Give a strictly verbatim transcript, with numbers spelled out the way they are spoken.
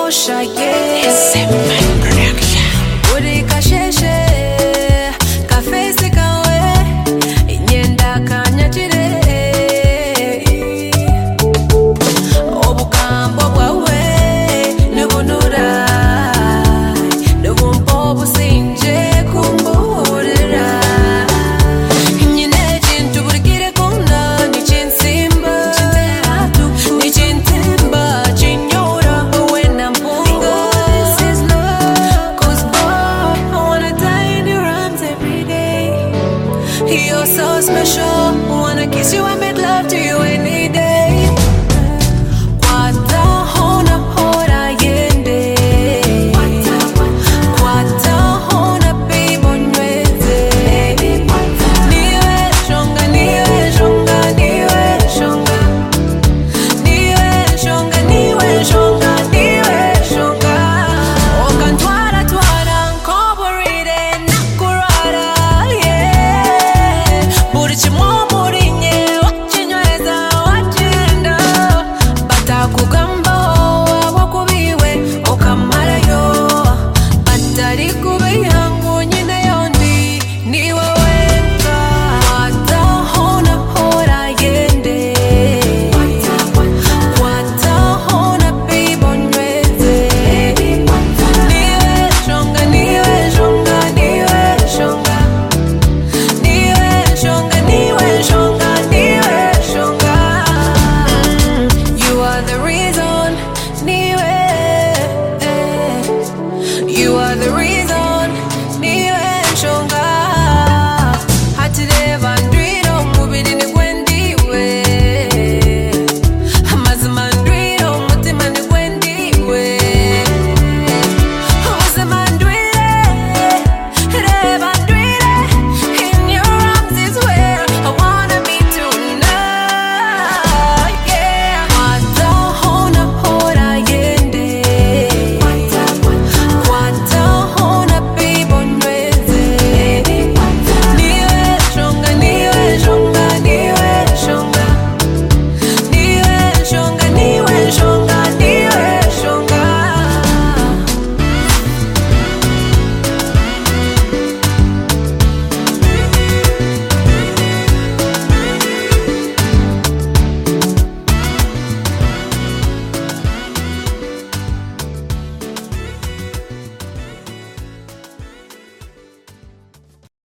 Osha, yeah. Seven production. Uri kasheshe, kafesi kawe, inyenda kanyakire. Obukambo bwawe, nubunura, nubumpo businje kumburira. Nyine kintu burigire kuna, ni kinsimba, ni kintemba, kinyora, wena mpunga. This is love, 'cause boy, I wanna die in your arms every day. You're so special, wanna kiss you